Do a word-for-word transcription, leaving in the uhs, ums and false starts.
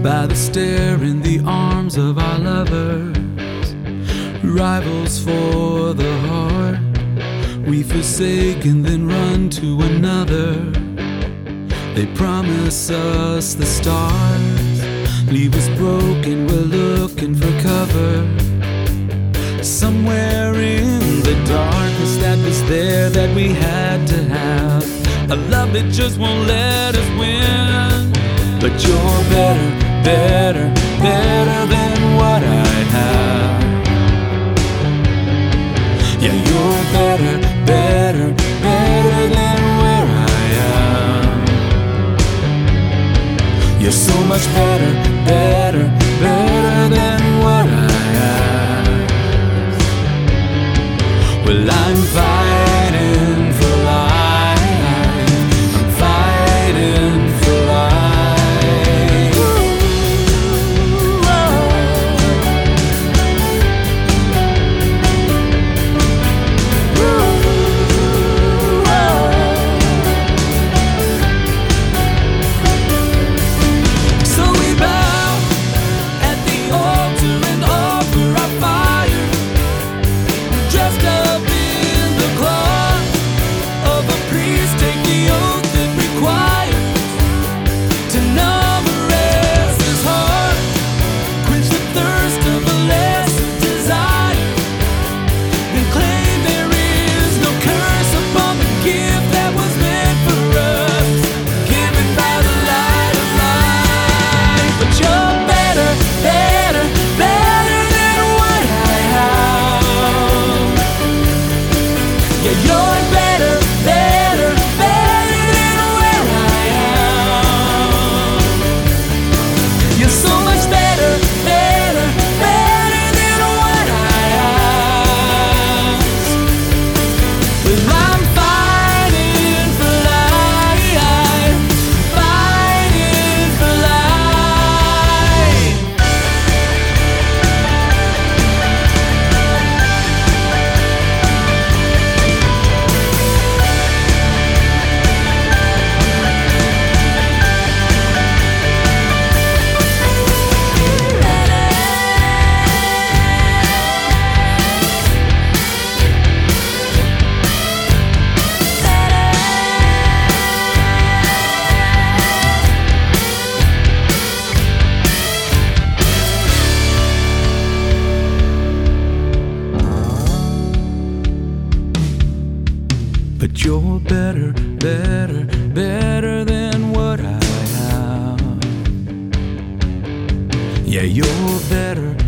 by the stair in the arms of our lovers, rivals for the heart. We forsake and then run to another. They promise us the stars, leave us broken, we're looking for cover. Somewhere in the darkness that was there that we had to have, a love that just won't let us win. But you're better, better, better than what I have. Yeah, you're better, better, better than where I am. You're so much better, better, better than what I ask. Well, I'm fighting for life. I'm fighting for life. Ooh, oh. Ooh, oh. So we bow at the altar and offer our fire, dressed up in the cloth of a priest. Take the oath that requires to numb a restless heart, quench the thirst of a less desire, then claim there is no curse upon the gift that was meant for us, given by the light of life. But you're better, better, better than what I have. Yeah, you're better, better, better than where I am. You're so much better, better, better than what I ask. Well, I'm fighting for life, fighting for life. But you're better, better, better than what I have. Yeah, you're better,